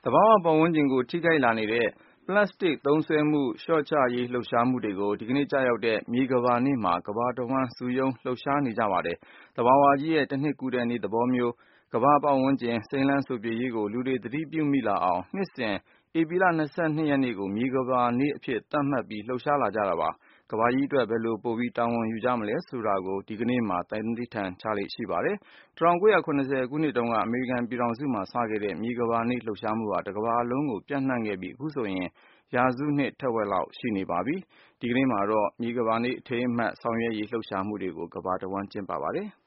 သဘာဝပတ်ဝန်းကျင်ကို ထိခိုက်လာနေတဲ့ ပလတ်စတစ်သုံးစွဲမှု လျှော့ချရေးလှုပ်ရှားမှုတွေကို ဒီကနေ့ကျရောက်တဲ့ မြေကမ္ဘာနေ့မှာ ကမ္ဘာတဝှမ်း စုရုံးလှုပ်ရှားနေကြပါတယ်။ သဘာဝကြီးရဲ့ တနှစ်ကူးတဲ့နေ့သဘောမျိုး ကမ္ဘာပတ်ဝန်းကျင် စိမ်းလန်းစိုပြေရေးကို လူတွေသတိပြုမိလာအောင် နှစ်စဉ် ဧပြီလ ၂၂ ရက်နေ့ကို မြေကမ္ဘာနေ့အဖြစ် သတ်မှတ်ပြီး လှုပ်ရှားလာကြတာပါ။ ကမ္ဘာကြီးအတွက် ဘယ်လိုပိုပြီး တာဝန်ယူကြမလဲဆိုတာကို ဒီကနေ့မှာ သန္နိဋ္ဌာန်ချလေ့ရှိပါတယ်။ ၁၉၇၀ ခုနှစ်တုန်းက အမေရိကန်ပြည်ထောင်စုမှာ စခဲ့တဲ့ မြေကမ္ဘာနေ့လှုပ်ရှားမှုဟာ တကမ္ဘာလုံးကို ပျံ့နှံ့ခဲ့ပြီး အခုဆိုရင် ရာစုနှစ်တဝက်လောက် ရှိနေပါပြီ။ ဒီကနေ့မှာတော့ မြေကမ္ဘာနေ့ အထိမ်းအမှတ် ဆောင်ရွက်ရေးလှုပ်ရှားမှုတွေကို ကမ္ဘာတဝှမ်း ကျင်းပပါတယ်။